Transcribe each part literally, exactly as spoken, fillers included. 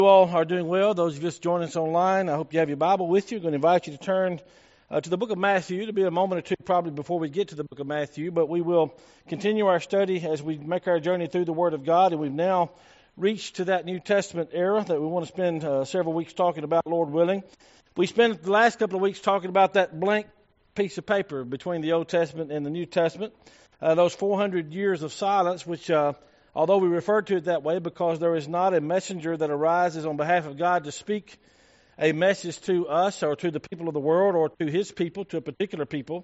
You all are doing well. Those of you just joining us online, I hope you have your Bible with you. I'm going to invite you to turn uh, to the book of Matthew. It'll be a moment or two probably before we get to the book of Matthew, but we will continue our study as we make our journey through the Word of God, and we've now reached to that New Testament era that we want to spend uh, several weeks talking about, Lord willing. We spent the last couple of weeks talking about that blank piece of paper between the Old Testament and the New Testament, uh, those four hundred years of silence, which uh, although we refer to it that way because there is not a messenger that arises on behalf of God to speak a message to us or to the people of the world or to his people, to a particular people,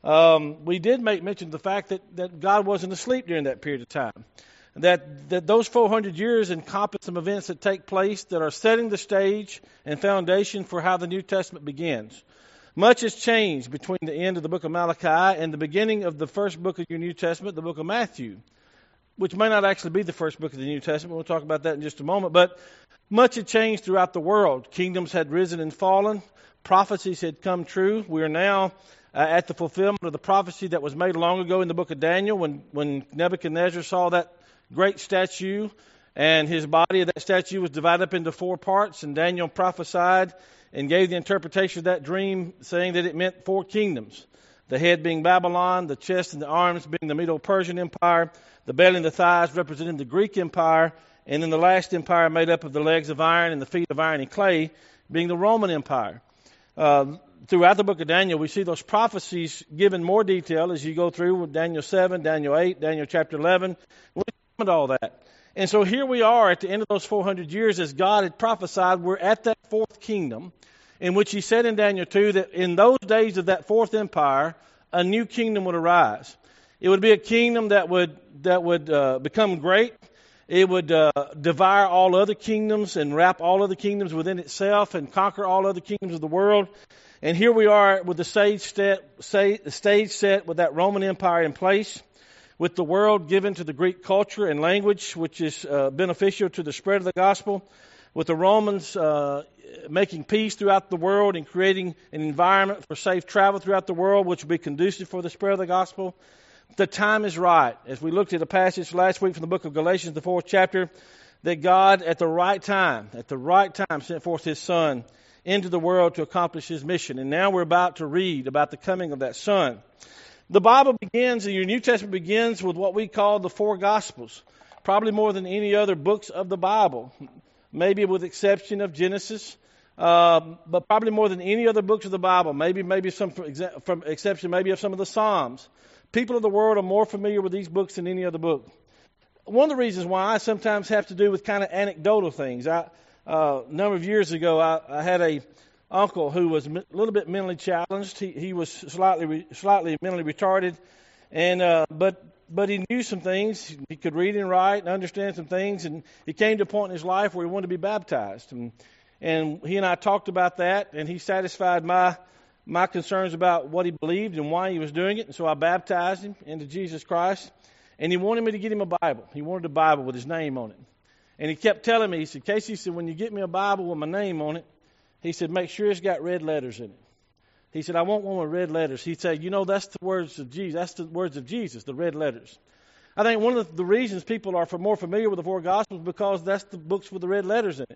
um, we did make mention of the fact that, that God wasn't asleep during that period of time. That, that those four hundred years encompass some events that take place that are setting the stage and foundation for how the New Testament begins. Much has changed between the end of the book of Malachi and the beginning of the first book of your New Testament, the book of Matthew, which may not actually be the first book of the New Testament. We'll talk about that in just a moment. But much had changed throughout the world. Kingdoms had risen and fallen. Prophecies had come true. We are now uh, at the fulfillment of the prophecy that was made long ago in the book of Daniel when, when Nebuchadnezzar saw that great statue and his body of that statue was divided up into four parts. And Daniel prophesied and gave the interpretation of that dream, saying that it meant four kingdoms. The head being Babylon, the chest and the arms being the Medo-Persian Empire, the belly and the thighs representing the Greek Empire, and then the last empire made up of the legs of iron and the feet of iron and clay being the Roman Empire. Uh, throughout the book of Daniel, we see those prophecies given more detail as you go through with Daniel seven, Daniel eight, Daniel chapter eleven. We examined all that. And so here we are at the end of those four hundred years as God had prophesied. We're at that fourth kingdom in which he said in Daniel two that in those days of that fourth empire, a new kingdom would arise. It would be a kingdom that would that would uh, become great. It would uh, devour all other kingdoms and wrap all other kingdoms within itself and conquer all other kingdoms of the world. And here we are with the stage set, stage set with that Roman Empire in place, with the world given to the Greek culture and language, which is uh, beneficial to the spread of the gospel, with the Romans uh, making peace throughout the world and creating an environment for safe travel throughout the world, which will be conducive for the spread of the gospel. The time is right. As we looked at a passage last week from the book of Galatians, the fourth chapter, that God at the right time, at the right time sent forth his Son into the world to accomplish his mission. And now we're about to read about the coming of that Son. The Bible begins, and your New Testament begins with what we call the four Gospels, probably more than any other books of the Bible, maybe with exception of Genesis, uh, but probably more than any other books of the Bible, maybe maybe some from, exa- from exception maybe of some of the Psalms. People of the world are more familiar with these books than any other book. One of the reasons why I sometimes have to do with kind of anecdotal things. I, uh, a number of years ago, I, I had a uncle who was a little bit mentally challenged. He, he was slightly slightly mentally retarded, and uh, but but he knew some things. He could read and write and understand some things, and he came to a point in his life where he wanted to be baptized. And, and he and I talked about that, and he satisfied my my concerns about what he believed and why he was doing it. And so I baptized him into Jesus Christ. And he wanted me to get him a Bible. He wanted a Bible with his name on it. And he kept telling me, he said, Casey, he said, when you get me a Bible with my name on it, he said, make sure it's got red letters in it. He said, I want one with red letters. He said, you know, that's the words of Jesus. That's the words of Jesus, the red letters. I think one of the reasons people are more familiar with the four Gospels is because that's the books with the red letters in it.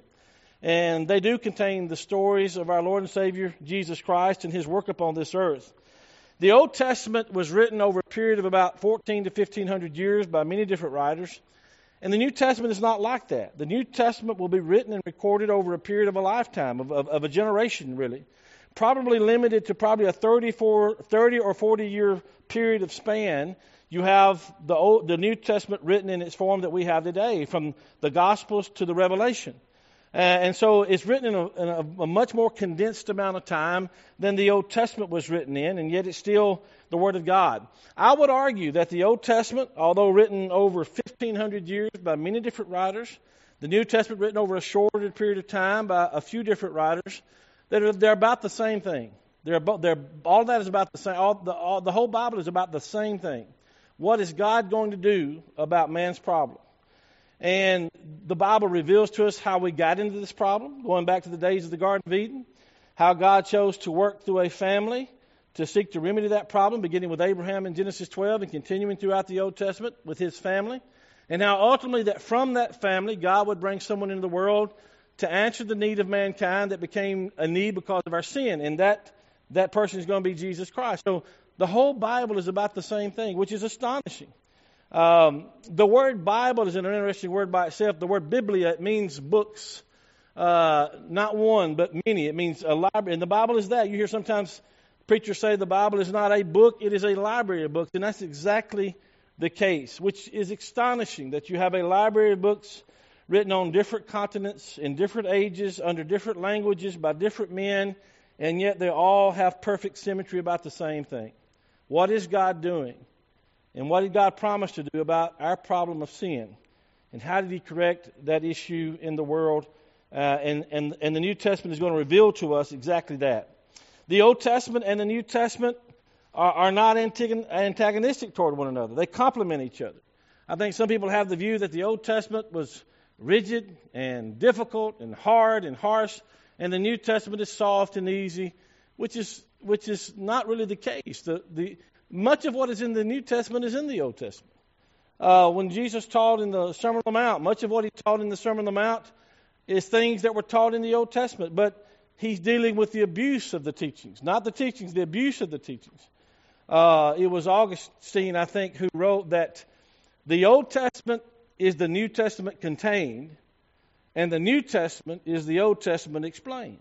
And they do contain the stories of our Lord and Savior, Jesus Christ, and his work upon this earth. The Old Testament was written over a period of about fourteen to fifteen hundred years by many different writers. And the New Testament is not like that. The New Testament will be written and recorded over a period of a lifetime, of, of, of a generation, really. Probably limited to probably a thirty or forty year period of span. You have the Old, the New Testament written in its form that we have today, from the Gospels to the Revelation. Uh, and so it's written in, a, in a, a much more condensed amount of time than the Old Testament was written in, and yet it's still the Word of God. I would argue that the Old Testament, although written over fifteen hundred years by many different writers, the New Testament written over a shorter period of time by a few different writers, that are, they're about the same thing. They're, they're, all of that is about the same. All, the, all, the whole Bible is about the same thing. What is God going to do about man's problem? And the Bible reveals to us how we got into this problem, going back to the days of the Garden of Eden, how God chose to work through a family to seek to remedy that problem, beginning with Abraham in Genesis twelve and continuing throughout the Old Testament with his family. And how ultimately that from that family, God would bring someone into the world to answer the need of mankind that became a need because of our sin. And that, that person is going to be Jesus Christ. So the whole Bible is about the same thing, which is astonishing. Um, the word Bible is an interesting word by itself. The word Biblia, it means books. Uh, not one, but many. It means a library. And the Bible is that. You hear sometimes preachers say the Bible is not a book, it is a library of books. And that's exactly the case, which is astonishing that you have a library of books written on different continents, in different ages, under different languages, by different men, and yet they all have perfect symmetry about the same thing. What is God doing? And what did God promise to do about our problem of sin? And how did He correct that issue in the world? Uh, and, and, and the New Testament is going to reveal to us exactly that. The Old Testament and the New Testament are, are not antagonistic toward one another. They complement each other. I think some people have the view that the Old Testament was rigid and difficult and hard and harsh, and the New Testament is soft and easy, which is which is not really the case. The the much of what is in the New Testament is in the Old Testament. Uh, when Jesus taught in the Sermon on the Mount, much of what He taught in the Sermon on the Mount is things that were taught in the Old Testament, but He's dealing with the abuse of the teachings, not the teachings, the abuse of the teachings. Uh, it was Augustine, I think, who wrote that the Old Testament is the New Testament contained, and the New Testament is the Old Testament explained.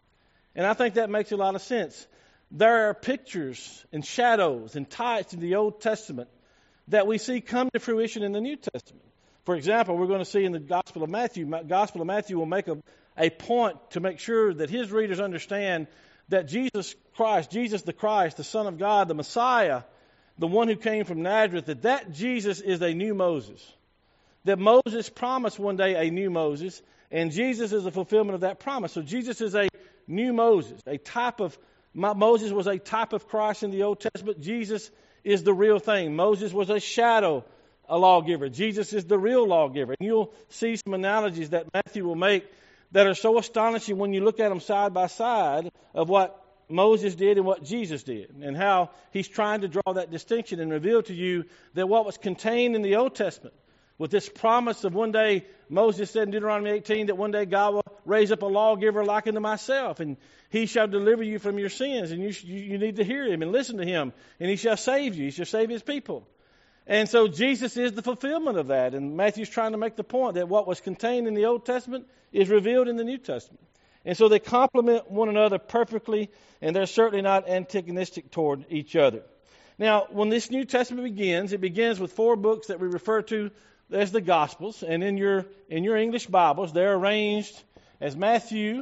And I think that makes a lot of sense. There are pictures and shadows and types in the Old Testament that we see come to fruition in the New Testament. For example, we're going to see in the Gospel of Matthew, Gospel of Matthew will make a, a point to make sure that his readers understand that Jesus Christ, Jesus the Christ, the Son of God, the Messiah, the one who came from Nazareth, that that Jesus is a new Moses. That Moses promised one day a new Moses, and Jesus is a fulfillment of that promise. So Jesus is a new Moses, a type of, Moses was a type of Christ in the Old Testament. Jesus is the real thing. Moses was a shadow, a lawgiver. Jesus is the real lawgiver. And you'll see some analogies that Matthew will make that are so astonishing when you look at them side by side of what Moses did and what Jesus did, and how he's trying to draw that distinction and reveal to you that what was contained in the Old Testament, with this promise of one day, Moses said in Deuteronomy eighteen that one day God will raise up a lawgiver like unto myself, and He shall deliver you from your sins, and you, you, you need to hear Him and listen to Him, and He shall save you. He shall save His people. And so Jesus is the fulfillment of that, and Matthew's trying to make the point that what was contained in the Old Testament is revealed in the New Testament. And so they complement one another perfectly, and they're certainly not antagonistic toward each other. Now, when this New Testament begins, it begins with four books that we refer to as the Gospels, and in your in your English Bibles, they're arranged as Matthew,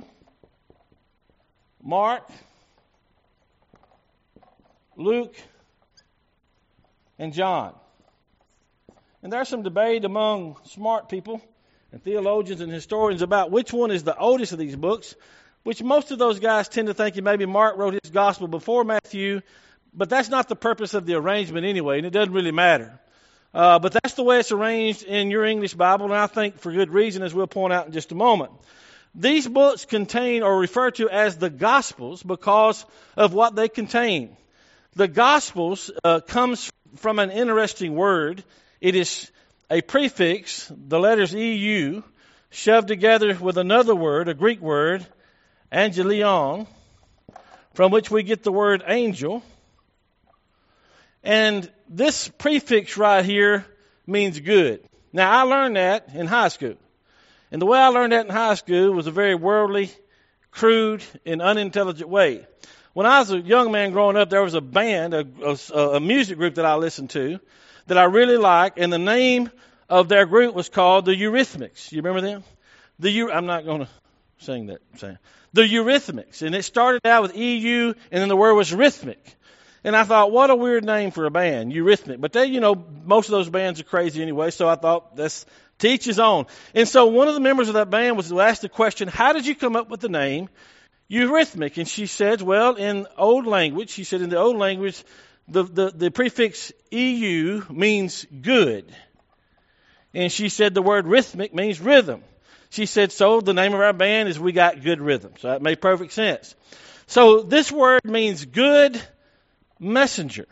Mark, Luke, and John. And there's some debate among smart people and theologians and historians about which one is the oldest of these books, which most of those guys tend to think that maybe Mark wrote his gospel before Matthew, but that's not the purpose of the arrangement anyway, and it doesn't really matter. Uh, but that's the way it's arranged in your English Bible, and I think for good reason, as we'll point out in just a moment. These books contain or refer to as the Gospels because of what they contain. The Gospels uh, comes from an interesting word. It is a prefix, the letters E U, shoved together with another word, a Greek word, angelion, from which we get the word angel. And this prefix right here means good. Now, I learned that in high school. And the way I learned that in high school was a very worldly, crude, and unintelligent way. When I was a young man growing up, there was a band, a, a, a music group that I listened to that I really liked, and the name of their group was called the Eurythmics. You remember them? The I'm not going to sing that. Saying the Eurythmics, and it started out with E U, and then the word was rhythmic. And I thought, what a weird name for a band, Eurythmic. But they, you know, most of those bands are crazy anyway, so I thought, that's to each his own. And so one of the members of that band was asked the question, how did you come up with the name Eurythmic? And she said, well, in old language, she said in the old language, the, the, the prefix E U means good. And she said the word rhythmic means rhythm. She said, so the name of our band is We Got Good Rhythm. So that made perfect sense. So this word means good messenger.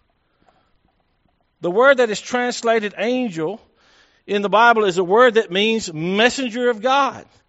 The word that is translated angel in the Bible is a word that means messenger of God.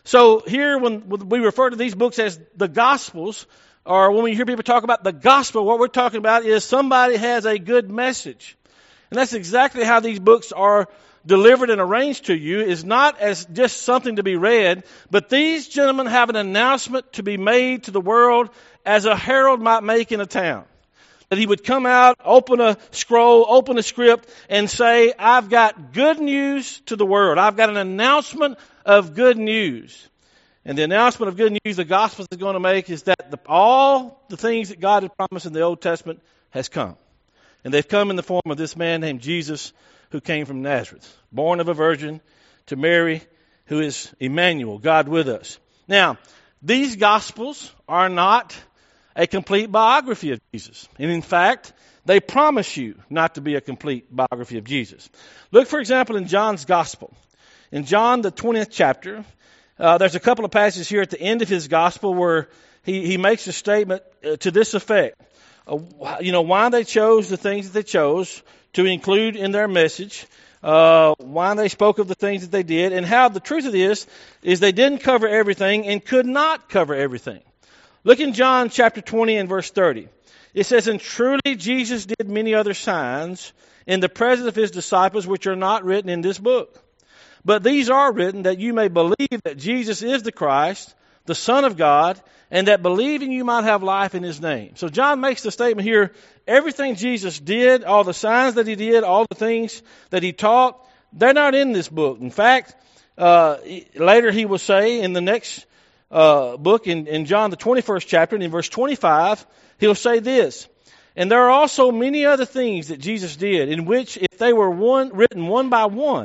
So here, when we refer to these books as the Gospels, or when we hear people talk about the gospel, what we're talking about is somebody has a good message. And that's exactly how these books are delivered and arranged to you, is not as just something to be read, but these gentlemen have an announcement to be made to the world as a herald might make in a town. That he would come out, open a scroll, open a script, and say, I've got good news to the world. I've got an announcement of good news. And the announcement of good news the gospel is going to make is that the, all the things that God had promised in the Old Testament has come. And they've come in the form of this man named Jesus, who came from Nazareth, born of a virgin, to Mary, who is Emmanuel, God with us. Now, these Gospels are not a complete biography of Jesus. And in fact, they promise you not to be a complete biography of Jesus. Look, for example, in John's Gospel. In John, the twentieth chapter, uh, there's a couple of passages here at the end of his Gospel where he, he makes a statement uh, to this effect. Uh, you know, why they chose the things that they chose to include in their message, uh, why they spoke of the things that they did, and how the truth of this is they didn't cover everything and could not cover everything. Look in John chapter twenty and verse thirty. It says, and truly Jesus did many other signs in the presence of his disciples, which are not written in this book. But these are written that you may believe that Jesus is the Christ, the Son of God, and that believing you might have life in his name. So John makes the statement here, everything Jesus did, all the signs that he did, all the things that he taught, they're not in this book. In fact, uh, later he will say in the next uh, book, in, in John the twenty-first chapter, and in verse twenty-five, he'll say this, and there are also many other things that Jesus did, in which if they were one written one by one,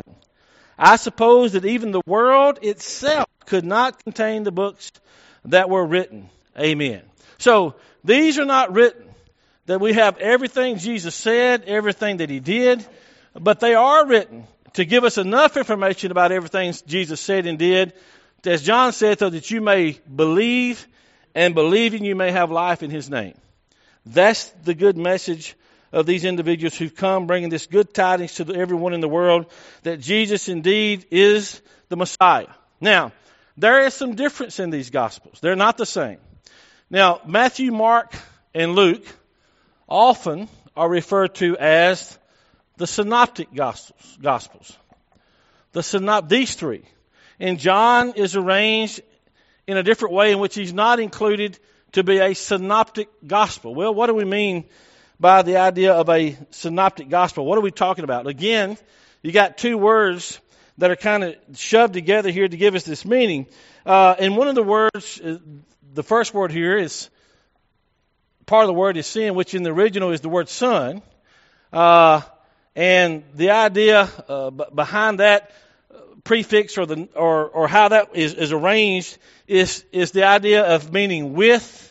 I suppose that even the world itself could not contain the books that were written. Amen. So these are not written that we have everything Jesus said, everything that he did, but they are written to give us enough information about everything Jesus said and did, as John said, so that you may believe, and believing you may have life in his name. That's the good message of these individuals who've come bringing this good tidings to everyone in the world that Jesus indeed is the Messiah. Now, there is some difference in these Gospels. They're not the same. Now, Matthew, Mark, and Luke often are referred to as the Synoptic Gospels. Gospels. The synop- these three. And John is arranged in a different way in which he's not included to be a synoptic gospel. Well, what do we mean by the idea of a synoptic gospel? What are we talking about? Again, you got two words that are kind of shoved together here to give us this meaning. Uh, and one of the words, uh, the first word here is, part of the word is sin, which in the original is the word son. Uh, and the idea uh, b- behind that prefix or the or or how that is, is arranged is is the idea of meaning with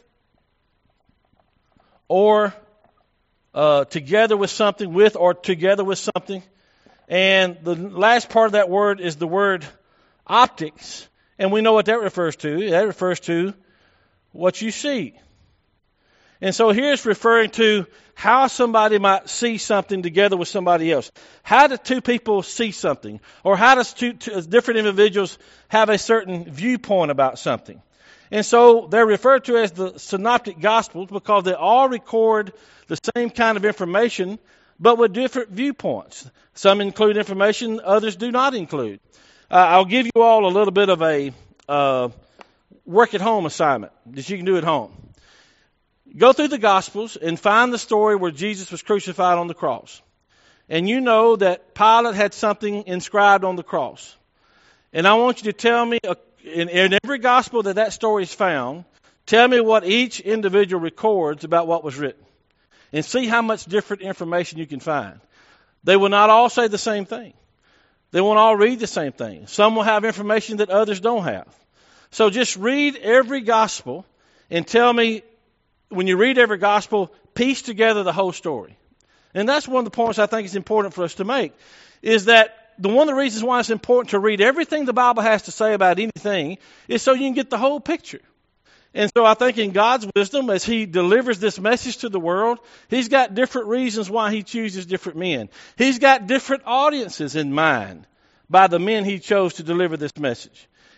or uh, together with something, with or together with something. And the last part of that word is the word optics. And we know what that refers to. That refers to what you see. And so here it's referring to how somebody might see something together with somebody else. How do two people see something? Or how does two, two different individuals have a certain viewpoint about something? And so they're referred to as the Synoptic Gospels because they all record the same kind of information, but with different viewpoints. Some include information, others do not include. Uh, I'll give you all a little bit of a uh, work-at-home assignment that you can do at home. Go through the Gospels and find the story where Jesus was crucified on the cross. And you know that Pilate had something inscribed on the cross. And I want you to tell me, uh, in, in every Gospel that that story is found, tell me what each individual records about what was written. And see how much different information you can find. They will not all say the same thing. They won't all read the same thing. Some will have information that others don't have. So just read every Gospel and tell me, when you read every Gospel, piece together the whole story. And that's one of the points I think is important for us to make, is that the one of the reasons why it's important to read everything the Bible has to say about anything is so you can get the whole picture. And so I think in God's wisdom, as he delivers this message to the world, he's got different reasons why he chooses different men. He's got different audiences in mind by the men he chose to deliver this message.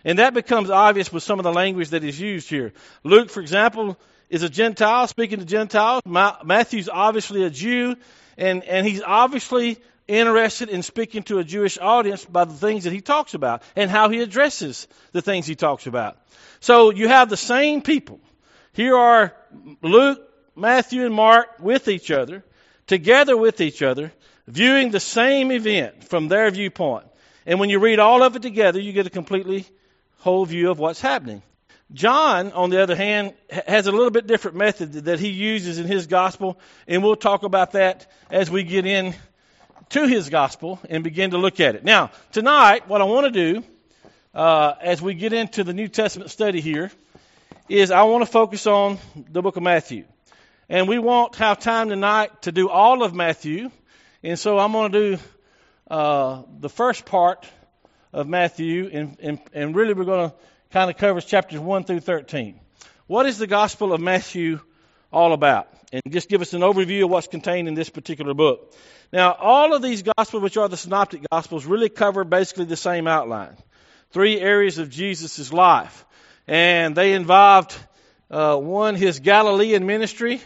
And that becomes obvious with some of the language that is used here. Luke, for example, is a Gentile speaking to Gentiles. Ma- Matthew's obviously a Jew, and, and he's obviously interested in speaking to a Jewish audience by the things that he talks about and how he addresses the things he talks about. So you have the same people. Here are Luke, Matthew, and Mark with each other, together with each other, viewing the same event from their viewpoint. And when you read all of it together, you get a completely whole view of what's happening. John, on the other hand, has a little bit different method that he uses in his gospel, and we'll talk about that as we get in to his gospel and begin to look at it. Now, tonight, what I want to do, uh, as we get into the New Testament study here, is I want to focus on the book of Matthew. And we won't have time tonight to do all of Matthew, and so I'm going to do uh, the first part of Matthew, and, and, and really we're going to kind of cover chapters one through thirteen. What is the Gospel of Matthew all about? And just give us an overview of what's contained in this particular book. Now, all of these Gospels, which are the Synoptic Gospels, really cover basically the same outline. Three areas of Jesus' life. And they involved, uh, one, his Galilean ministry,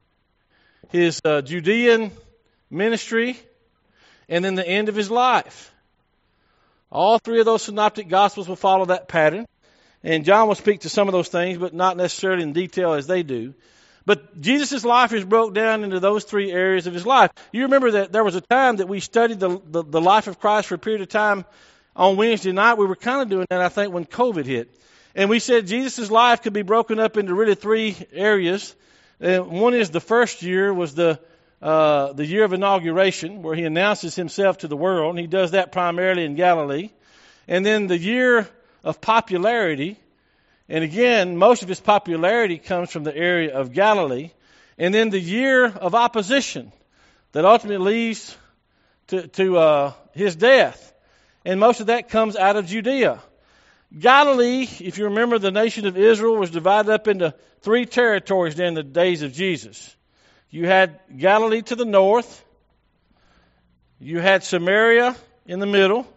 his uh, Judean ministry, and then the end of his life. All three of those Synoptic Gospels will follow that pattern. And John will speak to some of those things, but not necessarily in detail as they do. But Jesus' life is broke down into those three areas of his life. You remember that there was a time that we studied the, the, the life of Christ for a period of time on Wednesday night. We were kind of doing that, I think, when COVID hit. And we said Jesus' life could be broken up into really three areas. Uh, one is the first year was the uh, the year of inauguration, where he announces himself to the world. And he does that primarily in Galilee. And then the year of popularity, and again, most of his popularity comes from the area of Galilee. And then the year of opposition that ultimately leads to, to uh, his death. And most of that comes out of Judea. Galilee, if you remember, the nation of Israel was divided up into three territories during the days of Jesus. You had Galilee to the north. You had Samaria in the middle.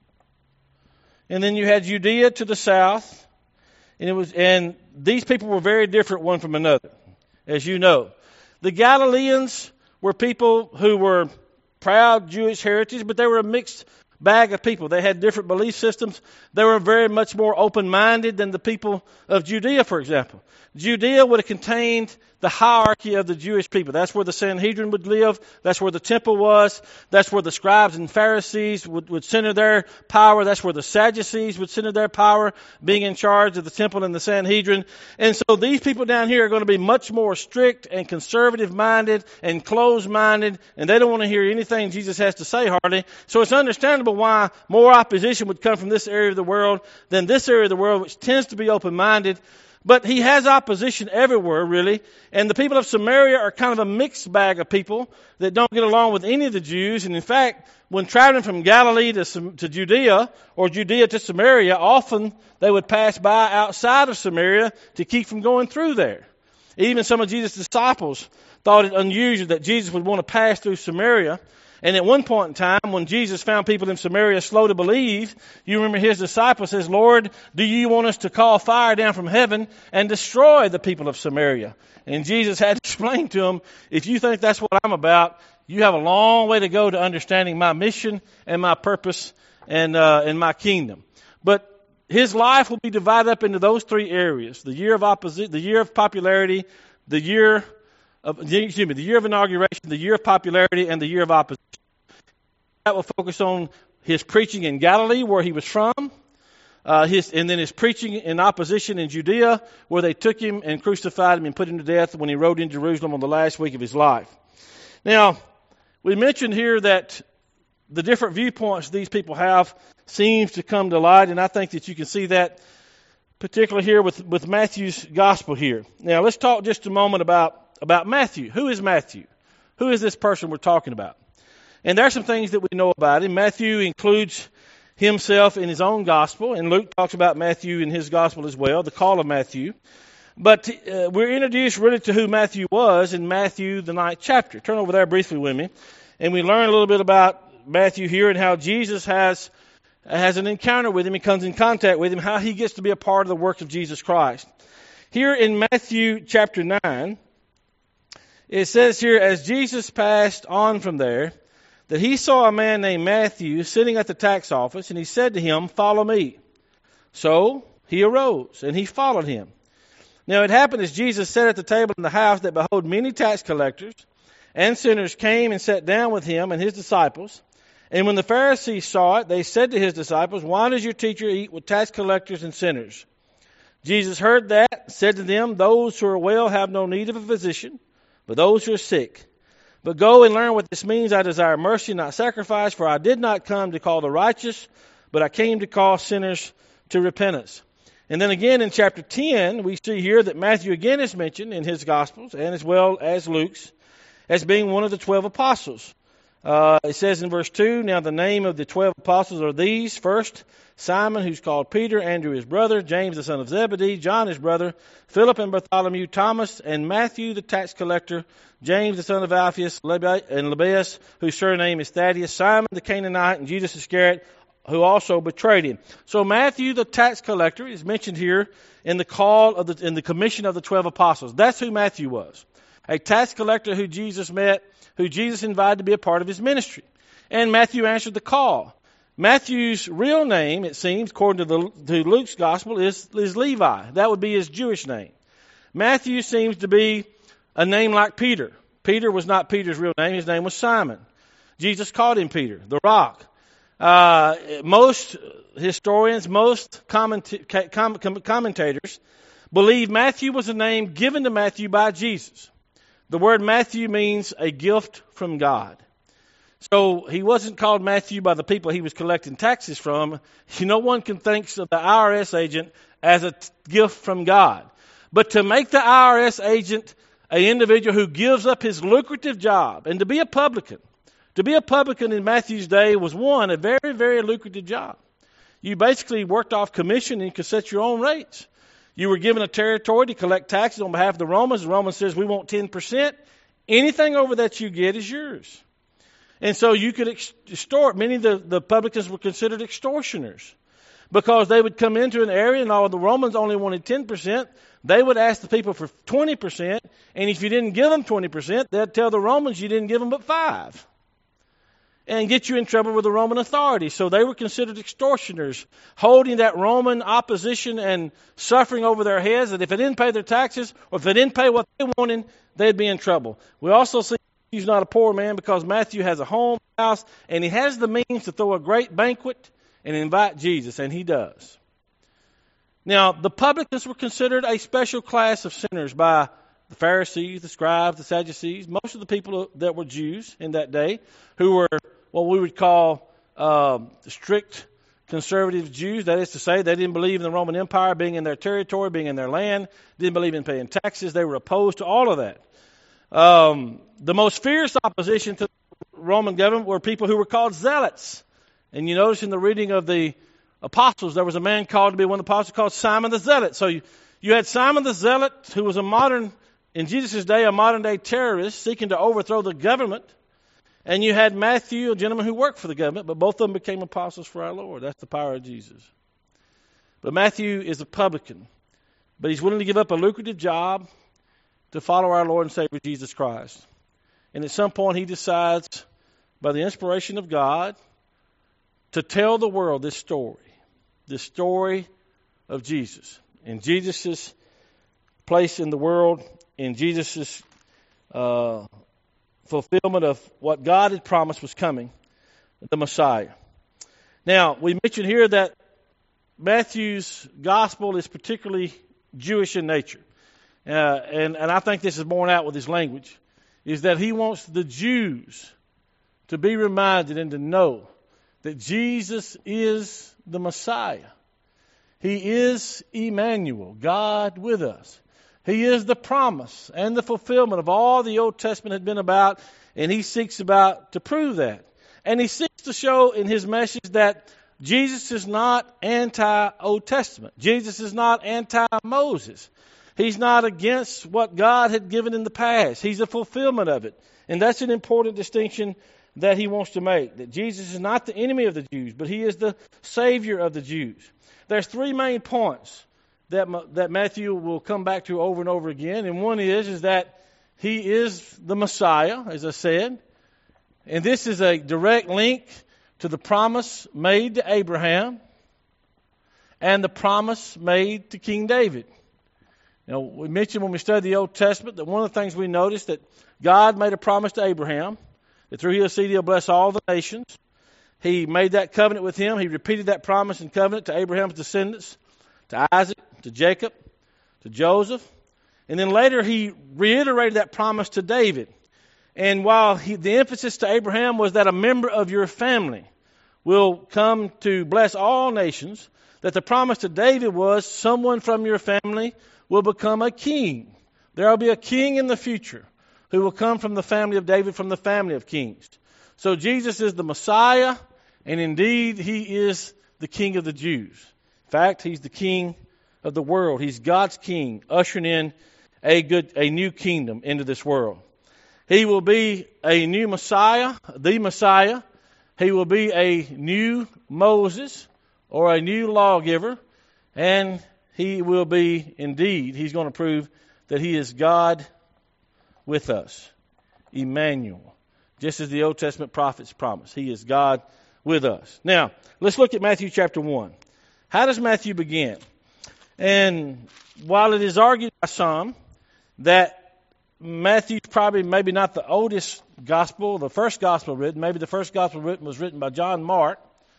And then you had Judea to the south, and it was, and these people were very different one from another, as you know. The Galileans were people who were proud Jewish heritage, but they were a mixed bag of people. They had different belief systems. They were very much more open-minded than the people of Judea, for example. Judea would have contained the hierarchy of the Jewish people. That's where the Sanhedrin would live. That's where the temple was. That's where the scribes and Pharisees would, would center their power. That's where the Sadducees would center their power, being in charge of the temple and the Sanhedrin. And so these people down here are going to be much more strict and conservative-minded and closed-minded, and they don't want to hear anything Jesus has to say hardly. So it's understandable why more opposition would come from this area of the world than this area of the world, which tends to be open-minded. But he has opposition everywhere, really. And the people of Samaria are kind of a mixed bag of people that don't get along with any of the Jews. And in fact, when traveling from Galilee to, to Judea or Judea to Samaria, often they would pass by outside of Samaria to keep from going through there. Even some of Jesus' disciples thought it unusual that Jesus would want to pass through Samaria. And at one point in time, when Jesus found people in Samaria slow to believe, you remember his disciples says, "Lord, do you want us to call fire down from heaven and destroy the people of Samaria?" And Jesus had to explain to them, if you think that's what I'm about, you have a long way to go to understanding my mission and my purpose and, uh, and my kingdom. But his life will be divided up into those three areas: the year of opposi- the year of popularity, the year of, excuse me, the year of inauguration, the year of popularity, and the year of opposition. That will focus on his preaching in Galilee, where he was from, uh, his, and then his preaching in opposition in Judea, where they took him and crucified him and put him to death when he rode in Jerusalem on the last week of his life. Now, we mentioned here that the different viewpoints these people have seems to come to light, and I think that you can see that particularly here with, with Matthew's gospel here. Now, let's talk just a moment about, about Matthew. Who is Matthew? Who is this person we're talking about? And there are some things that we know about him. Matthew includes himself in his own gospel, and Luke talks about Matthew in his gospel as well, the call of Matthew. But uh, we're introduced really to who Matthew was in Matthew, the ninth chapter. Turn over there briefly with me. And we learn a little bit about Matthew here and how Jesus has has an encounter with him, he comes in contact with him, how he gets to be a part of the work of Jesus Christ. Here in Matthew chapter nine, it says here, as Jesus passed on from there, that he saw a man named Matthew sitting at the tax office, and he said to him, "Follow me." So he arose, and he followed him. Now it happened as Jesus sat at the table in the house that, behold, many tax collectors and sinners came and sat down with him and his disciples. And when the Pharisees saw it, they said to his disciples, "Why does your teacher eat with tax collectors and sinners?" Jesus heard that, said to them, "Those who are well have no need of a physician, but those who are sick. But go and learn what this means. I desire mercy, not sacrifice, for I did not come to call the righteous, but I came to call sinners to repentance." And then again in chapter ten, we see here that Matthew again is mentioned in his Gospels, and as well as Luke's, as being one of the twelve apostles. Uh, it says in verse two, "Now the name of the twelve apostles are these. First, Simon, who's called Peter, Andrew his brother, James the son of Zebedee, John his brother, Philip and Bartholomew, Thomas, and Matthew the tax collector, James the son of Alphaeus, and Lebbaeus, whose surname is Thaddeus, Simon the Canaanite, and Judas Iscariot, who also betrayed him." So Matthew the tax collector is mentioned here in the call of the in the commission of the twelve apostles. That's who Matthew was, a tax collector who Jesus met, who Jesus invited to be a part of his ministry. And Matthew answered the call. Matthew's real name, it seems, according to, the, to Luke's gospel, is, is Levi. That would be his Jewish name. Matthew seems to be a name like Peter. Peter was not Peter's real name. His name was Simon. Jesus called him Peter, the rock. Uh, most historians, most comment- com- commentators believe Matthew was a name given to Matthew by Jesus. The word Matthew means a gift from God. So he wasn't called Matthew by the people he was collecting taxes from. No one can think of the I R S agent as a t- gift from God. But to make the I R S agent an individual who gives up his lucrative job, and to be a publican, to be a publican in Matthew's day was, one, a very, very lucrative job. You basically worked off commission and you could set your own rates. You were given a territory to collect taxes on behalf of the Romans. The Roman says, "We want ten percent. Anything over that you get is yours." And so you could extort. Many of the, the publicans were considered extortioners because they would come into an area and all the Romans only wanted ten percent. They would ask the people for twenty percent. And if you didn't give them twenty percent, they'd tell the Romans you didn't give them but five. And get you in trouble with the Roman authorities. So they were considered extortioners, holding that Roman opposition and suffering over their heads, that if they didn't pay their taxes or if they didn't pay what they wanted, they'd be in trouble. We also see he's not a poor man because Matthew has a home, house, and he has the means to throw a great banquet and invite Jesus, and he does. Now, the publicans were considered a special class of sinners by the Pharisees, the scribes, the Sadducees, most of the people that were Jews in that day, who were what we would call uh, strict conservative Jews. That is to say, they didn't believe in the Roman Empire being in their territory, being in their land, didn't believe in paying taxes. They were opposed to all of that. Um, the most fierce opposition to the Roman government were people who were called zealots. And you notice in the reading of the apostles, there was a man called to be one of the apostles called Simon the Zealot. So you, you had Simon the Zealot, who was a modern, in Jesus' day, a modern-day terrorist seeking to overthrow the government. And you had Matthew, a gentleman who worked for the government, but both of them became apostles for our Lord. That's the power of Jesus. But Matthew is a publican, but he's willing to give up a lucrative job to follow our Lord and Savior Jesus Christ. And at some point he decides, by the inspiration of God, to tell the world this story, this story of Jesus, and Jesus' place in the world, in Jesus' uh, fulfillment of what God had promised was coming, the Messiah. Now, we mentioned here that Matthew's gospel is particularly Jewish in nature. Uh, and, and I think this is borne out with his language, is that he wants the Jews to be reminded and to know that Jesus is the Messiah. He is Emmanuel, God with us. He is the promise and the fulfillment of all the Old Testament had been about, and he seeks about to prove that. And he seeks to show in his message that Jesus is not anti-Old Testament. Jesus is not anti-Moses. He's not against what God had given in the past. He's a fulfillment of it. And that's an important distinction that he wants to make, that Jesus is not the enemy of the Jews, but he is the Savior of the Jews. There's three main points that that Matthew will come back to over and over again, and one is, is that he is the Messiah, as I said, and this is a direct link to the promise made to Abraham and the promise made to King David. You know, we mentioned when we studied the Old Testament that one of the things we noticed that God made a promise to Abraham that through his seed he'll bless all the nations. He made that covenant with him. He repeated that promise and covenant to Abraham's descendants, to Isaac, to Jacob, to Joseph. And then later he reiterated that promise to David. And while he, the emphasis to Abraham was that a member of your family will come to bless all nations, that the promise to David was someone from your family will become a king. There will be a king in the future who will come from the family of David, from the family of kings. So Jesus is the Messiah, and indeed he is the King of the Jews. In fact, he's the King of the world. He's God's King, ushering in a good, a new kingdom into this world. He will be a new Messiah, the Messiah. He will be a new Moses or a new lawgiver, and he will be, indeed, he's going to prove that he is God with us, Emmanuel, just as the Old Testament prophets promised. He is God with us. Now, let's look at Matthew chapter one. How does Matthew begin? And while it is argued by some that Matthew's probably maybe not the oldest gospel, the first gospel written, maybe the first gospel written was written by John Mark,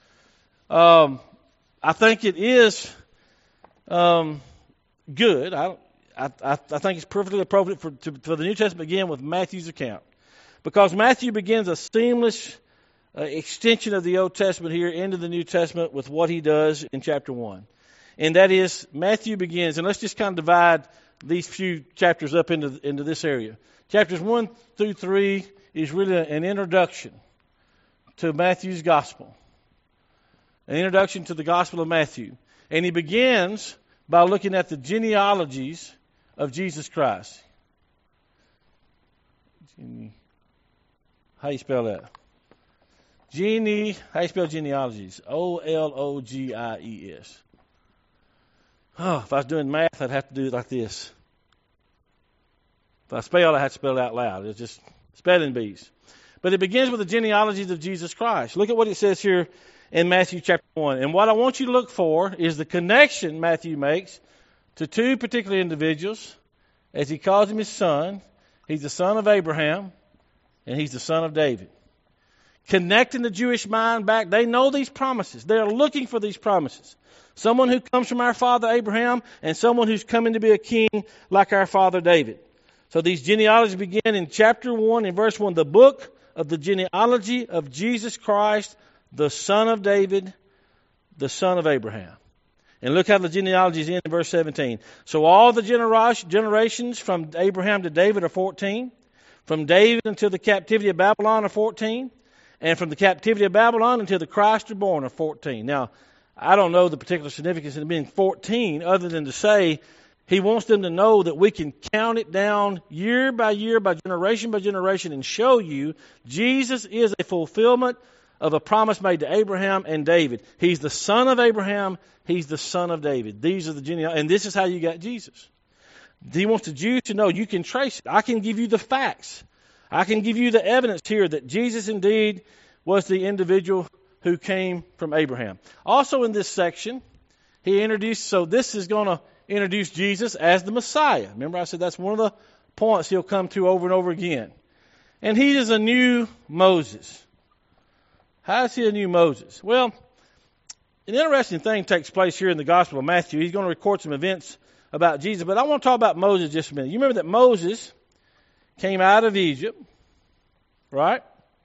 um, I think it is um, good. I don't I, I, I think it's perfectly appropriate for, to, for the New Testament to begin with Matthew's account, because Matthew begins a seamless uh, extension of the Old Testament here into the New Testament with what he does in chapter one. And that is, Matthew begins, and let's just kind of divide these few chapters up into, into this area. Chapters one through three is really an introduction to Matthew's gospel, an introduction to the gospel of Matthew. And he begins by looking at the genealogies of Jesus Christ. How you spell that? Gene, how you spell genealogies? O L O G I E S. Oh, if I was doing math, I'd have to do it like this. If I spell, I have to spell it out loud. It's just spelling bees. But it begins with the genealogies of Jesus Christ. Look at what it says here in Matthew chapter one. And what I want you to look for is the connection Matthew makes to two particular individuals, as he calls him his son. He's the son of Abraham, and he's the son of David. Connecting the Jewish mind back, they know these promises. They're looking for these promises. Someone who comes from our father Abraham, and someone who's coming to be a king like our father David. So these genealogies begin in chapter one, in verse one, the book of the genealogy of Jesus Christ, the son of David, the son of Abraham. And look how the genealogy is in verse seventeen. So all the genera- generations from Abraham to David are fourteen. From David until the captivity of Babylon are fourteen. And from the captivity of Babylon until the Christ are born are fourteen. Now, I don't know the particular significance of being fourteen, other than to say he wants them to know that we can count it down year by year, by generation by generation, and show you Jesus is a fulfillment of a promise made to Abraham and David. He's the son of Abraham. He's the son of David. These are the genealogy, and this is how you got Jesus. He wants the Jews to know you can trace it. I can give you the facts. I can give you the evidence here that Jesus indeed was the individual who came from Abraham. Also in this section, he introduced, so this is going to introduce Jesus as the Messiah. Remember I said that's one of the points he'll come to over and over again. And he is a new Moses. How is he a new Moses? Well, an interesting thing takes place here in the Gospel of Matthew. He's going to record some events about Jesus, but I want to talk about Moses just a minute. You remember that Moses came out of Egypt, right?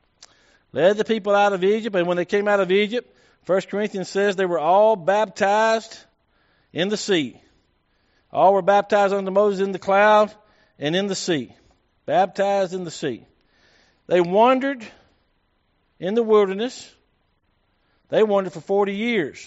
Led the people out of Egypt, and when they came out of Egypt, First Corinthians says they were all baptized in the sea. All were baptized unto Moses in the cloud and in the sea. Baptized in the sea. They wandered in the wilderness. They wandered for forty years.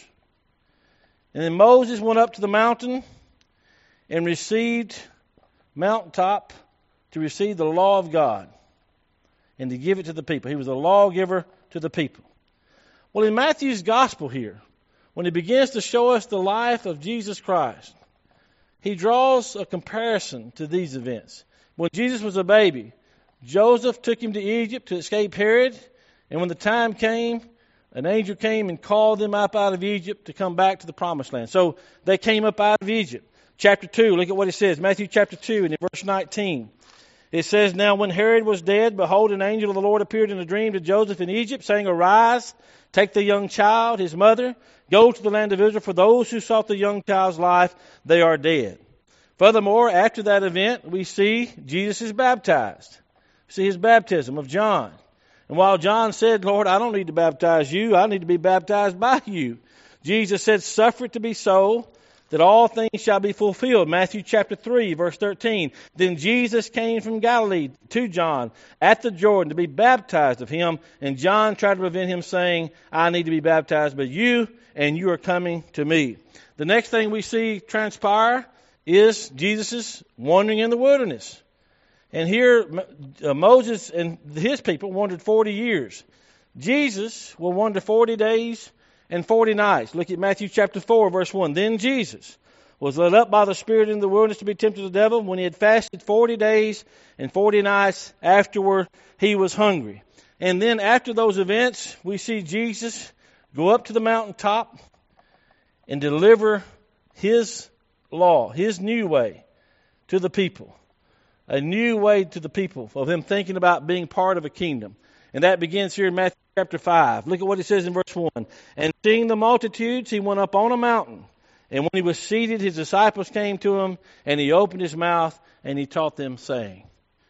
And then Moses went up to the mountain and received mountaintop to receive the law of God. and to give it to the people. He was a lawgiver to the people. Well, in Matthew's gospel here, when he begins to show us the life of Jesus Christ, he draws a comparison to these events. When Jesus was a baby, Joseph took him to Egypt to escape Herod, and when the time came, an angel came and called them up out of Egypt to come back to the promised land. So they came up out of Egypt. Chapter two, look at what it says. Matthew chapter two and in verse nineteen. It says, "Now when Herod was dead, behold, an angel of the Lord appeared in a dream to Joseph in Egypt, saying, Arise, take the young child, his mother, go to the land of Israel, for those who sought the young child's life, they are dead." Furthermore, after that event, we see Jesus is baptized. We see his baptism of John. And while John said, "Lord, I don't need to baptize you, I need to be baptized by you," Jesus said, "Suffer it to be so, that all things shall be fulfilled." Matthew chapter three, verse thirteen. "Then Jesus came from Galilee to John at the Jordan to be baptized of him. And John tried to prevent him, saying, I need to be baptized by you, and you are coming to me." The next thing we see transpire is Jesus' wandering in the wilderness. And here uh, Moses and his people wandered forty years. Jesus will wander forty days and forty nights. Look at Matthew chapter four, verse one. "Then Jesus was led up by the Spirit in the wilderness to be tempted of the devil. When he had fasted forty days and forty nights, afterward he was hungry." And then after those events, we see Jesus go up to the mountaintop and deliver his law, his new way to the people. A new way to the people of him thinking about being part of a kingdom. And that begins here in Matthew chapter five. Look at what it says in verse one. "And seeing the multitudes, he went up on a mountain. And when he was seated, his disciples came to him, and he opened his mouth, and he taught them, saying."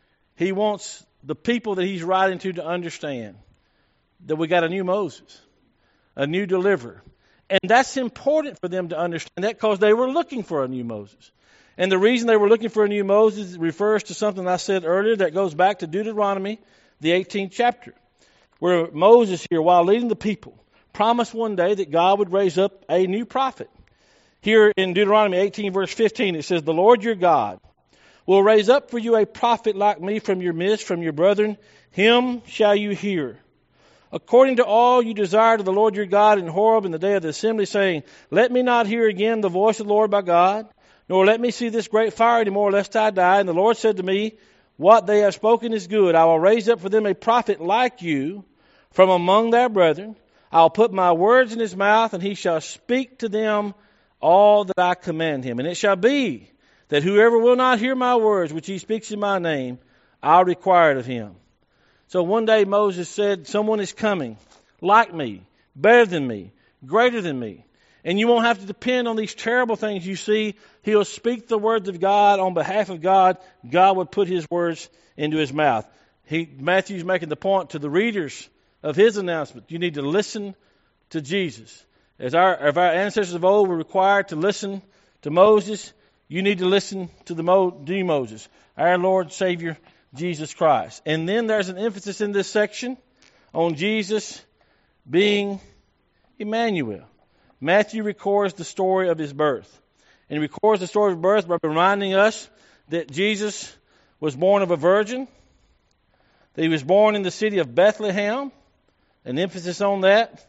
He wants the people that he's writing to to understand that we got a new Moses, a new deliverer. And that's important for them to understand that because they were looking for a new Moses. And the reason they were looking for a new Moses refers to something I said earlier that goes back to Deuteronomy, the eighteenth chapter, where Moses here, while leading the people, promised one day that God would raise up a new prophet. Here in Deuteronomy eighteen, verse fifteen, it says, "The Lord your God will raise up for you a prophet like me from your midst, from your brethren. Him shall you hear. According to all you desire to the Lord your God in Horeb in the day of the assembly, saying, Let me not hear again the voice of the Lord my God, nor let me see this great fire any more, lest I die. And the Lord said to me, What they have spoken is good. I will raise up for them a prophet like you from among their brethren. I will put my words in his mouth, and he shall speak to them all that I command him. And it shall be that whoever will not hear my words, which he speaks in my name, I'll require it of him." So one day Moses said, someone is coming like me, better than me, greater than me. And you won't have to depend on these terrible things you see. He'll speak the words of God on behalf of God. God would put his words into his mouth. He, Matthew's making the point to the readers of his announcement. You need to listen to Jesus. As our, as our ancestors of old were required to listen to Moses, you need to listen to the Mo, new Moses, our Lord Savior, Jesus Christ. And then there's an emphasis in this section on Jesus being Emmanuel. Matthew records the story of his birth. And he records the story of his birth by reminding us that Jesus was born of a virgin, that he was born in the city of Bethlehem, an emphasis on that,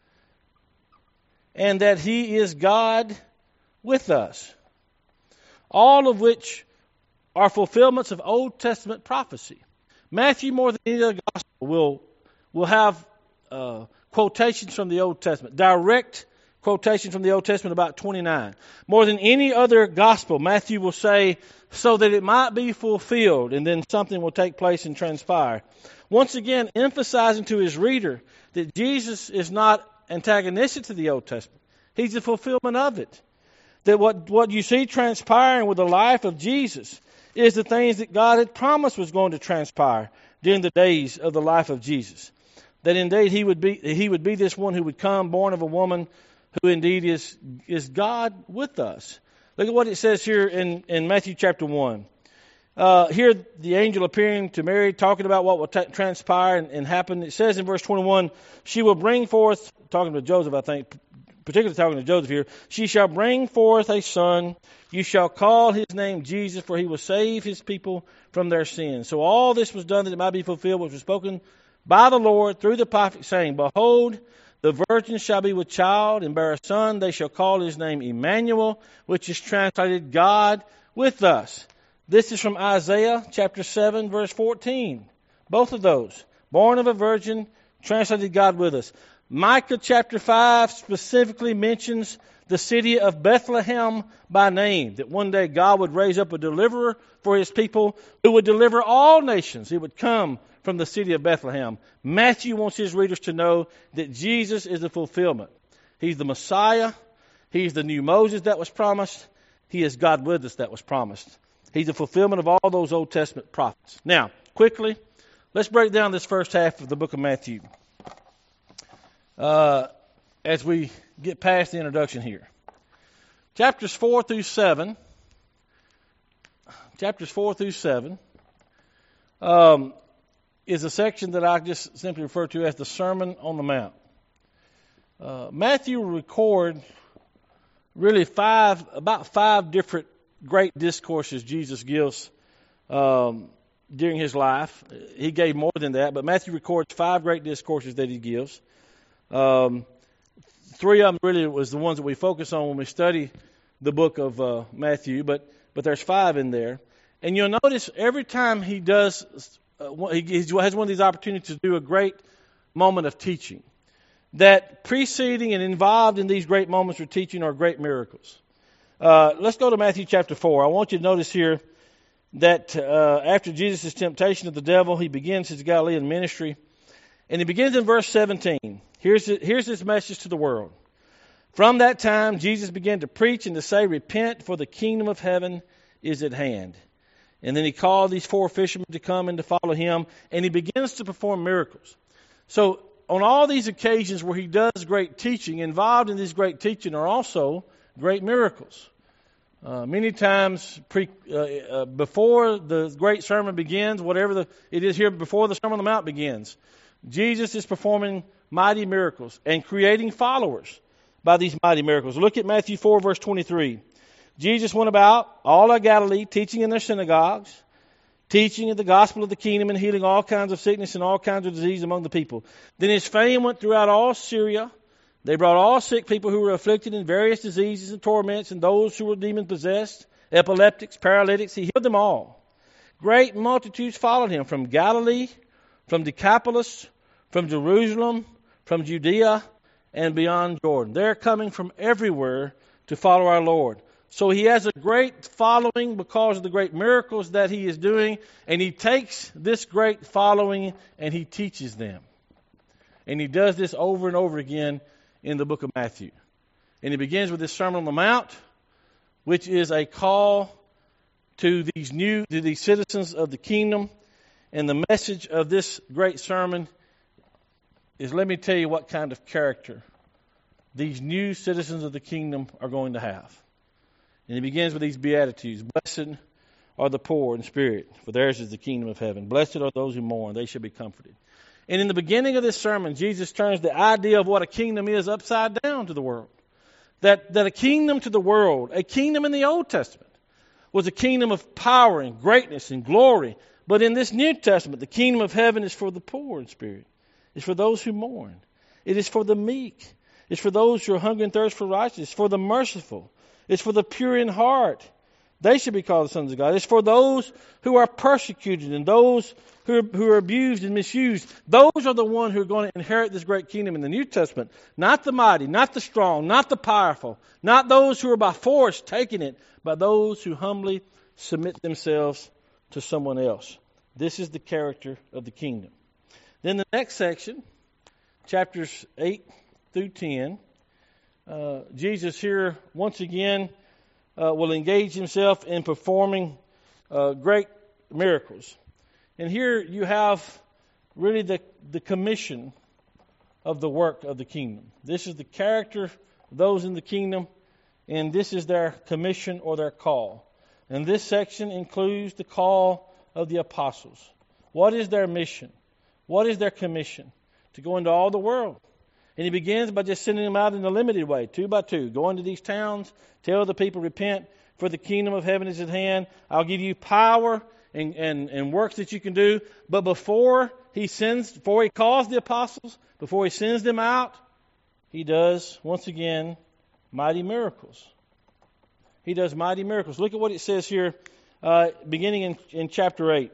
and that he is God with us. All of which are fulfillments of Old Testament prophecy. Matthew, more than any other gospel, will, will have uh, quotations from the Old Testament, direct quotation from the Old Testament, about twenty-nine. More than any other gospel, Matthew will say, so that it might be fulfilled, and then something will take place and transpire. Once again, emphasizing to his reader that Jesus is not antagonistic to the Old Testament. He's the fulfillment of it. That what, what you see transpiring with the life of Jesus is the things that God had promised was going to transpire during the days of the life of Jesus. That indeed he would be he would be this one who would come, born of a woman, who indeed is is God with us. Look at what it says here in, in Matthew chapter one. Uh, here the angel appearing to Mary, talking about what will t- transpire and, and happen. It says in verse twenty-one, she will bring forth, talking to Joseph, I think, particularly talking to Joseph here, she shall bring forth a son. You shall call his name Jesus, for he will save his people from their sins. So all this was done that it might be fulfilled, which was spoken by the Lord through the prophet, saying, Behold, the virgin shall be with child and bear a son. They shall call his name Emmanuel, which is translated God with us. This is from Isaiah chapter seven, verse fourteen. Both of those. Born of a virgin, translated God with us. Micah chapter five specifically mentions the city of Bethlehem by name, that one day God would raise up a deliverer for his people who would deliver all nations. He would come from the city of Bethlehem. Matthew wants his readers to know that Jesus is the fulfillment. He's the Messiah. He's the new Moses that was promised. He is God with us that was promised. He's the fulfillment of all those Old Testament prophets. Now, quickly, let's break down this first half of the book of Matthew. Uh, as we get past the introduction here. Chapters four through seven. Chapters four through seven um, is a section that I just simply refer to as the Sermon on the Mount. Uh, Matthew will record really five, about five different great discourses Jesus gives um, during his life. He gave more than that, but Matthew records five great discourses that he gives. Um, three of them really was the ones that we focus on when we study the book of uh, Matthew, but but there's five in there. And you'll notice every time he does, uh, he, he has one of these opportunities to do a great moment of teaching. That preceding and involved in these great moments of teaching are great miracles. Uh, let's go to Matthew chapter four. I want you to notice here that uh, after Jesus' temptation of the devil, he begins his Galilean ministry. And he begins in verse seventeen. Here's, here's his message to the world. From that time, Jesus began to preach and to say, Repent, for the kingdom of heaven is at hand. And then he called these four fishermen to come and to follow him. And he begins to perform miracles. So on all these occasions where he does great teaching, involved in this great teaching are also great miracles. Uh, many times pre, uh, uh, before the great sermon begins, whatever the, it is here before the Sermon on the Mount begins, Jesus is performing mighty miracles and creating followers by these mighty miracles. Look at Matthew four, verse twenty-three. Jesus went about all of Galilee, teaching in their synagogues, teaching in the gospel of the kingdom and healing all kinds of sickness and all kinds of disease among the people. Then his fame went throughout all Syria. They brought all sick people who were afflicted in various diseases and torments, and those who were demon-possessed, epileptics, paralytics. He healed them all. Great multitudes followed him from Galilee, from Decapolis, from Jerusalem, from Judea, and beyond Jordan. They're coming from everywhere to follow our Lord. So he has a great following because of the great miracles that he is doing, and he takes this great following and he teaches them. And he does this over and over again in the book of Matthew. And he begins with this Sermon on the Mount, which is a call to these new, to these citizens of the kingdom. And the message of this great sermon is, let me tell you what kind of character these new citizens of the kingdom are going to have. And he begins with these Beatitudes. Blessed are the poor in spirit, for theirs is the kingdom of heaven. Blessed are those who mourn, they shall be comforted. And in the beginning of this sermon, Jesus turns the idea of what a kingdom is upside down to the world. That, that a kingdom to the world, a kingdom in the Old Testament, was a kingdom of power and greatness and glory. But in this New Testament, the kingdom of heaven is for the poor in spirit. It's for those who mourn. It is for the meek. It's for those who are hungry and thirst for righteousness. It's for the merciful. It's for the pure in heart. They should be called the sons of God. It's for those who are persecuted and those who are, who are abused and misused. Those are the ones who are going to inherit this great kingdom in the New Testament. Not the mighty, not the strong, not the powerful, not those who are by force taking it, but those who humbly submit themselves to someone else. This is the character of the kingdom. Then the next section, chapters eight through ten, uh, Jesus here once again uh, will engage himself in performing uh, great miracles. And here you have really the, the commission of the work of the kingdom. This is the character of those in the kingdom, and this is their commission or their call. And this section includes the call of the apostles. What is their mission? What is their commission? To go into all the world And he begins by just sending them out in a limited way, two by two. Go into these towns, tell the people, repent, for the kingdom of heaven is at hand. I'll give you power and, and, and works that you can do. But before he sends, before he calls the apostles, before he sends them out, he does, once again, mighty miracles. He does mighty miracles. Look at what it says here, uh, beginning in, in chapter eight.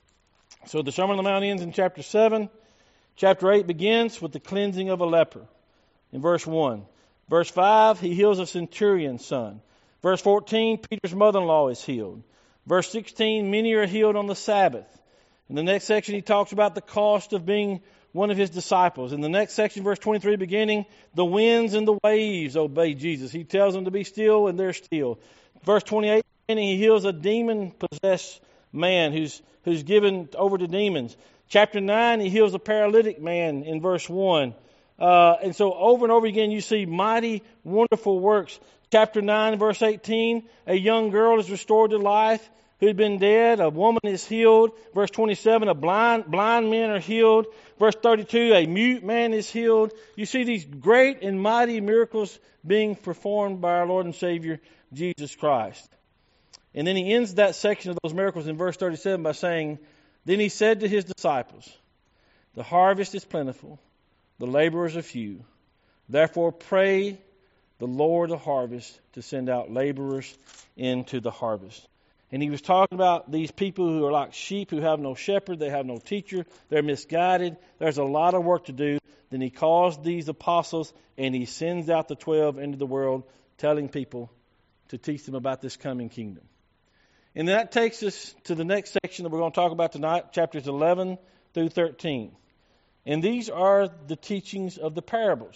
So the Sermon on the Mount ends in chapter seven. Chapter eight begins with the cleansing of a leper in verse one. Verse five, he heals a centurion's son. Verse fourteen, Peter's mother-in-law is healed. Verse sixteen, many are healed on the Sabbath. In the next section, he talks about the cost of being one of his disciples. In the next section, verse twenty-three, beginning, the winds and the waves obey Jesus. He tells them to be still, and they're still. Verse twenty-eight, beginning, he heals a demon-possessed man who's, who's given over to demons. Chapter nine, he heals a paralytic man in verse one. Uh, and so over and over again, you see mighty, wonderful works. Chapter nine, verse eighteen, a young girl is restored to life who had been dead. A woman is healed. Verse twenty-seven, a blind, blind men are healed. Verse thirty-two, a mute man is healed. You see these great and mighty miracles being performed by our Lord and Savior, Jesus Christ. And then he ends that section of those miracles in verse thirty-seven by saying, then he said to his disciples, the harvest is plentiful, the laborers are few. Therefore pray the Lord of harvest to send out laborers into the harvest. And he was talking about these people who are like sheep who have no shepherd, they have no teacher, they're misguided. There's a lot of work to do. Then he calls these apostles and he sends out the twelve into the world, telling people to teach them about this coming kingdom. And that takes us to the next section that we're going to talk about tonight, chapters eleven through thirteen. And these are the teachings of the parables.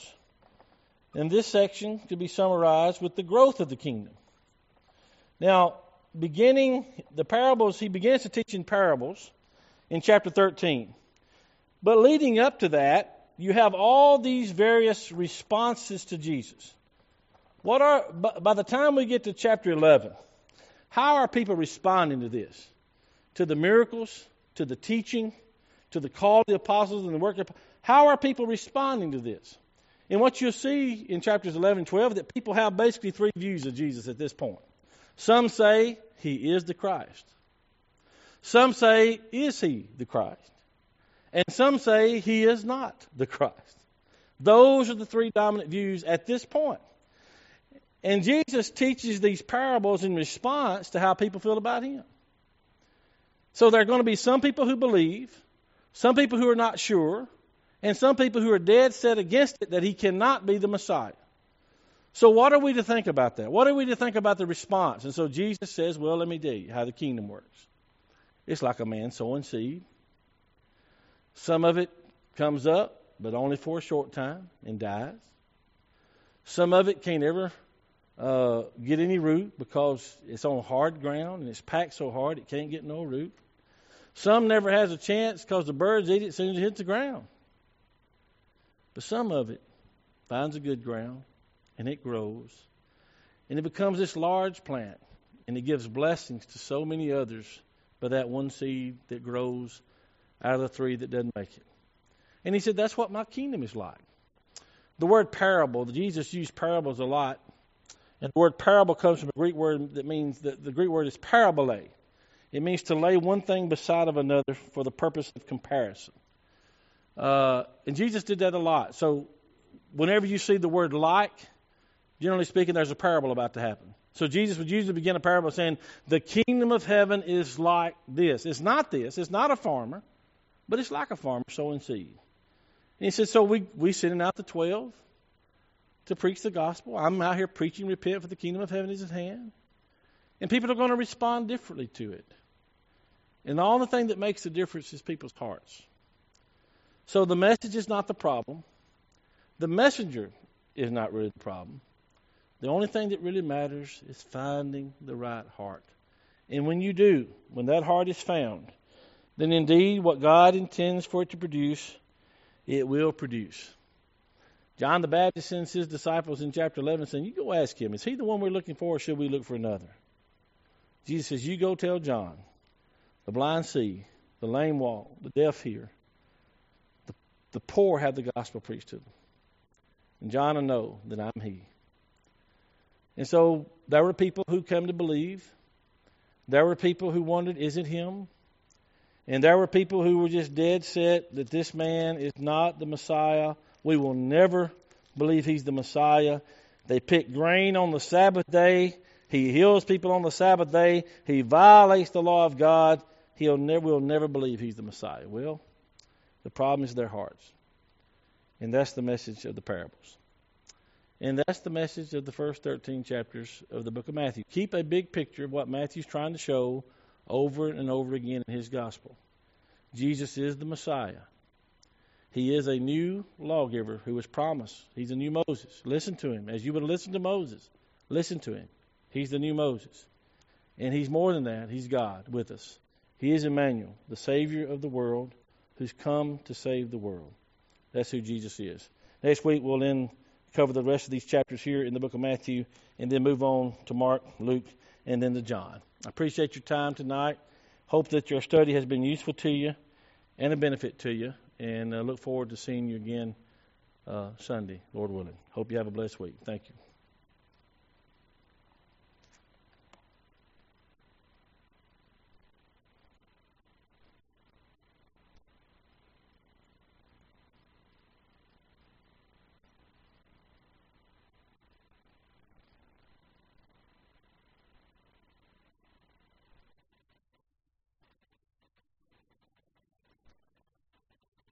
And this section could be summarized with the growth of the kingdom. Now, beginning the parables, he begins to teach in parables in chapter thirteen. But leading up to that, you have all these various responses to Jesus. What are, by the time we get to chapter eleven, how are people responding to this? To the miracles, to the teaching, to the call of the apostles and the work of... How are people responding to this? And what you'll see in chapters eleven and twelve, that people have basically three views of Jesus at this point. Some say he is the Christ. Some say, is he the Christ? And some say he is not the Christ. Those are the three dominant views at this point. And Jesus teaches these parables in response to how people feel about him. So there are going to be some people who believe, some people who are not sure, and some people who are dead set against it that he cannot be the Messiah. So what are we to think about that? What are we to think about the response? And so Jesus says, well, let me tell you how the kingdom works. It's like a man sowing seed. Some of it comes up, but only for a short time and dies. Some of it can't ever uh, get any root because it's on hard ground and it's packed so hard it can't get no root. Some never has a chance because the birds eat it as soon as it hits the ground. But some of it finds a good ground and it grows. And it becomes this large plant and it gives blessings to so many others by that one seed that grows out of the three that doesn't make it. And he said, that's what my kingdom is like. The word parable, Jesus used parables a lot. And the word parable comes from a Greek word that means, that the Greek word is parabole. It means to lay one thing beside of another for the purpose of comparison. Uh, and Jesus did that a lot. So whenever you see the word like, generally speaking, there's a parable about to happen. So Jesus would usually begin a parable saying, the kingdom of heaven is like this. It's not this. It's not a farmer, but it's like a farmer sowing seed. And he said, so we, we sending out the twelve to preach the gospel. I'm out here preaching, repent, for the kingdom of heaven is at hand. And people are going to respond differently to it. And the only thing that makes the difference is people's hearts. So the message is not the problem. The messenger is not really the problem. The only thing that really matters is finding the right heart. And when you do, when that heart is found, then indeed what God intends for it to produce, it will produce. John the Baptist sends his disciples in chapter eleven saying, you go ask him, is he the one we're looking for or should we look for another? Jesus says, you go tell John, the blind see, the lame walk, the deaf hear, the, the poor have the gospel preached to them. And John will know that I'm He. And so there were people who come to believe. There were people who wondered, is it Him? And there were people who were just dead set that this man is not the Messiah. We will never believe He's the Messiah. They pick grain on the Sabbath day. He heals people on the Sabbath day. He violates the law of God. He'll never, we'll never believe He's the Messiah. Well, the problem is their hearts. And that's the message of the parables. And that's the message of the first thirteen chapters of the book of Matthew. Keep a big picture of what Matthew's trying to show over and over again in his gospel. Jesus is the Messiah. He is a new lawgiver who was promised. He's a new Moses. Listen to him. As you would listen to Moses, listen to him. He's the new Moses. And he's more than that. He's God with us. He is Emmanuel, the Savior of the world, who's come to save the world. That's who Jesus is. Next week we'll then cover the rest of these chapters here in the book of Matthew and then move on to Mark, Luke, and then to John. I appreciate your time tonight. Hope that your study has been useful to you and a benefit to you. And uh, look forward to seeing you again uh, Sunday, Lord willing. Hope you have a blessed week. Thank you.